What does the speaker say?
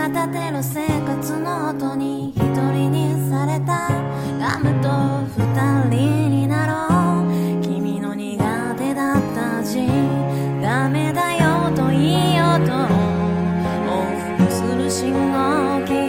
が立てる生活の音に一人にされた。ガムと二人になろう。君の苦手だった味ダメだよといいよと往復する信号機